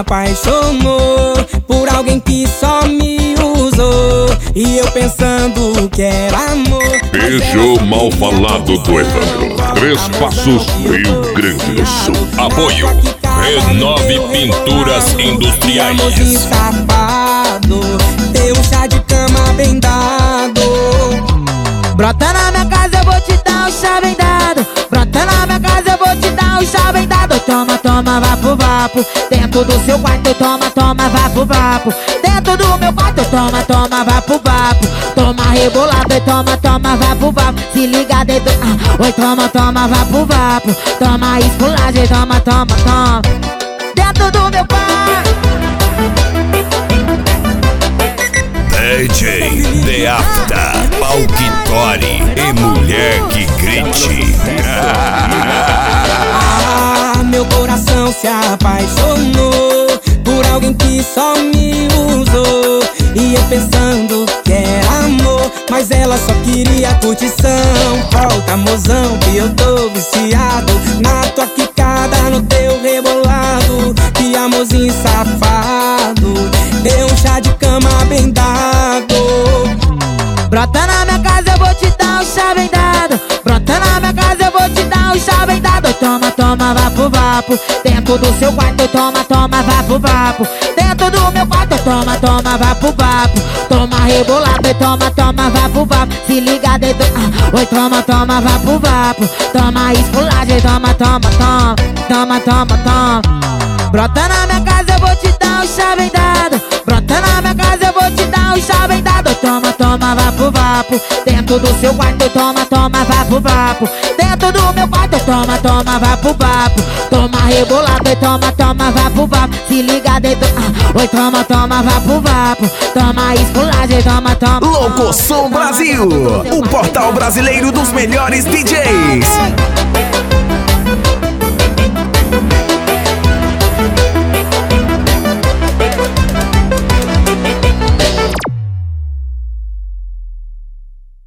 apaixonou por alguém que só me usou, e eu pensando que era amor. Beijo mal falado do Evandro. Três Passos, Rio Grande do Sul. Apoio Renove Pinturas Industriais. Safado, teu chá de cama bem dado. Brota na minha casa, eu vou te dar um chá bem dado. Brota na minha casa, eu vou te dar um chá bem dado. Toma, toma, vapo, vapo. Dentro do seu quarto, toma, toma, vapo, vapo. Dentro do meu quarto, toma, toma, vapo, vapo. Toma rebolado e toma, toma, vapo, vapo. Se liga dentro, oi, toma, toma, vapo, vapo. Toma esculagem, toma, toma, toma. Dentro do meu quarto. DJ The After, Palquitori e mulher que grite. Meu coração se apaixonou por alguém que só me usou, e eu pensando que era amor, mas ela só queria curtição. Volta, mozão, que eu tô viciado na tua quicada, no teu rebolado. Que amorzinho safado, deu um chá de cama bem dado. Brota na minha casa, eu vou te dar um chá bem dado. Brota na minha casa, eu vou te dar um chá bem dado. Toma, toma, vapo, vapo. Dentro do seu quarto, toma, toma, vapo, vapo. Dentro do meu quarto, toma, toma, vapo, vapo. Toma rebolado e toma, toma, vapo, vapo. Se liga dentro, oi, toma, toma, vapo, vapo. Toma esculagem, toma, toma, toma. Toma, toma, toma. Brota na minha casa, eu vou te dar um chá bem dado. Brota na minha casa, eu vou te dar um chá bem dado. Toma, toma, vapo, vapo. Dentro do seu quarto, toma, toma, vapo, vapo. Dentro do meu quarto, toma, toma, vapo, vapo. Toma rebolado e toma, toma, vapo, vapo. Se liga dentro, oi, toma, toma, vapo, vapo. Toma esculagem, toma, toma. Louco Som Brasil, o portal brasileiro dos melhores DJs.